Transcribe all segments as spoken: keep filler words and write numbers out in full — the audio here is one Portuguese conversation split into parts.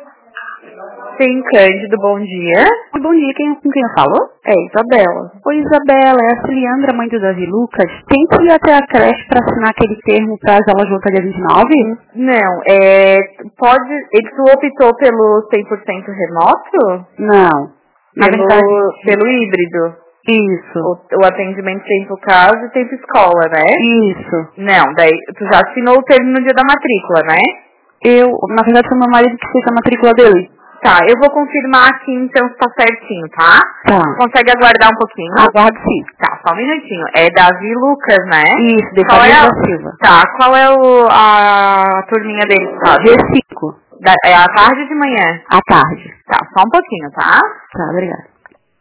Sim, Cândido, bom dia. Bom dia, quem, com quem eu falo? É Isabela. Oi, Isabela, é a Ciliandra, mãe do Davi Lucas. Tem que ir até a creche para assinar aquele termo para as aulas voltar dia vinte e nove? Não, é, pode, ele tu optou pelo cem por cento remoto? Não. Na Pelo, verdade, pelo híbrido? isso. O, o atendimento tempo casa e tempo escola, né? Isso. Não, daí tu já assinou o termo no dia da matrícula, né? Eu, na verdade, foi meu marido que fez a matrícula dele. Tá, eu vou confirmar aqui então se tá certinho, tá? Tá. Consegue aguardar um pouquinho? Aguardo sim. Tá, só um minutinho. É Davi Lucas, né? Isso, de Qual é Fabio a... da Silva. Tá, qual é o, a turminha dele, sabe? G cinco. Da, é à tarde ou de manhã? À tarde. Tá, só um pouquinho, tá? Tá, obrigada.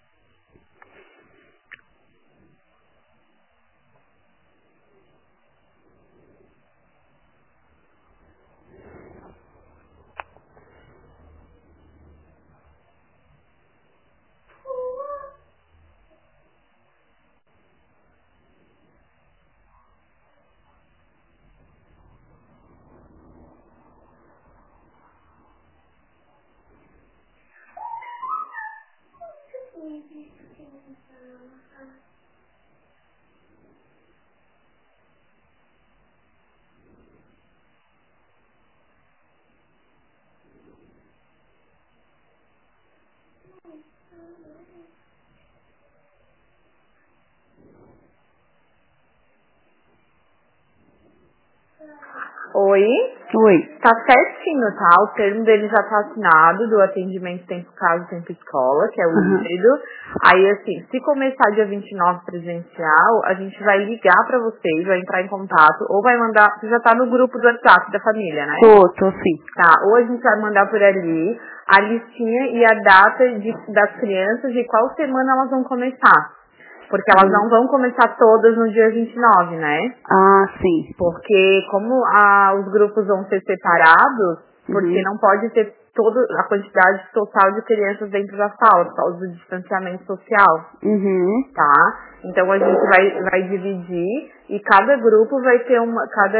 Oi? Oi. Tá certinho, tá? O termo dele já tá assinado, do atendimento tempo casa, tempo escola, que é o Uhum. híbrido. Aí, assim, se começar dia vinte e nove presencial, a gente vai ligar pra vocês, vai entrar em contato, ou vai mandar, você já tá no grupo do WhatsApp da família, né? Tô, tô sim. Tá, ou a gente vai mandar por ali a listinha e a data de, das crianças de qual semana elas vão começar. Porque elas Uhum. não vão começar todas no dia vinte e nove, né? Ah, sim. Porque como ah, os grupos vão ser separados, porque Uhum. não pode ter toda a quantidade total de crianças dentro da sala, por causa do distanciamento social, Uhum. tá? Então a gente vai, vai dividir e cada grupo vai ter uma, cada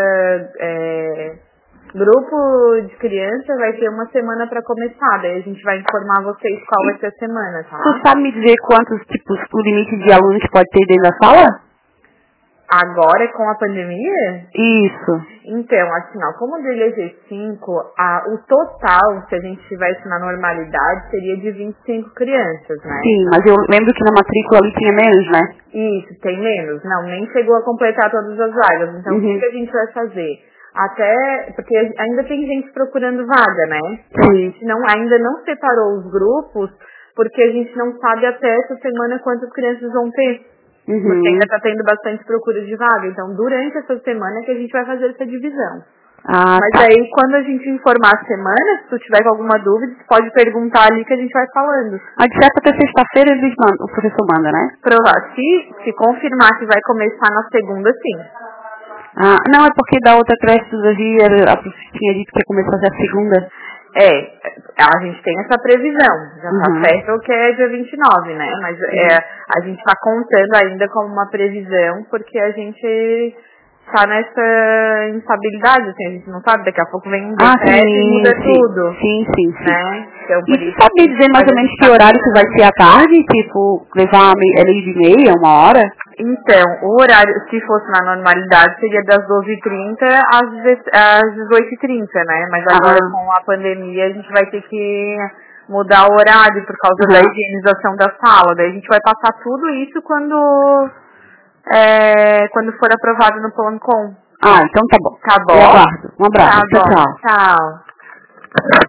é, grupo de crianças vai ter uma semana para começar, daí a gente vai informar vocês qual vai ser a semana, tá? Você sabe me dizer quantos tipos, o limite de alunos que pode ter dentro da sala? Agora, com a pandemia? Isso. Então, assim, ó, como o dele é G cinco, a, o total, se a gente tivesse na normalidade, seria de vinte e cinco crianças, né? Sim, mas eu lembro que na matrícula ali tinha menos, né? Isso, tem menos. Não, nem chegou a completar todas as vagas. Então, o que, Uhum. que a gente vai fazer? Até, porque ainda tem gente procurando vaga, né? Então, a Sim. gente não, ainda não separou os grupos, porque a gente não sabe até essa semana quantas crianças vão ter. Porque Uhum. ainda está tendo bastante procura de vaga. Então, durante essa semana é que a gente vai fazer essa divisão. Ah, Mas tá. aí, quando a gente informar a semana, se tu tiver com alguma dúvida, você pode perguntar ali que a gente vai falando. Mas de certo até sexta-feira eles mandam, o professor manda, né? Provar. Se, se confirmar que vai começar na segunda, sim. Ah, não, é porque da outra creche do Davi, era- a professora tinha dito que ia começar já a segunda. É, a gente tem essa previsão. Já tá Uhum. certo que é dia vinte e nove, né? Mas é, a gente tá contando ainda como uma previsão, porque a gente tá nessa instabilidade, assim, a gente não sabe, daqui a pouco vem um Ah, decreto e sim, muda sim. tudo, Sim, sim, sim. né? Então, por E isso tu sabe que dizer mais mas ou a menos gente que tá horário que vai pensando. ser à tarde? Tipo, levar me- é meio de meia, uma hora? Então, o horário, se fosse na normalidade, seria das doze e trinta às deze- às dezoito e trinta, né? Mas agora Ah. com a pandemia a gente vai ter que mudar o horário por causa da Uhum. higienização da sala. Daí a gente vai passar tudo isso quando, é, quando for aprovado no Plancom. Ah, então tá bom. Tá Eu bom? aguardo. Um abraço. Tá Tchau, bom. tchau. Tchau.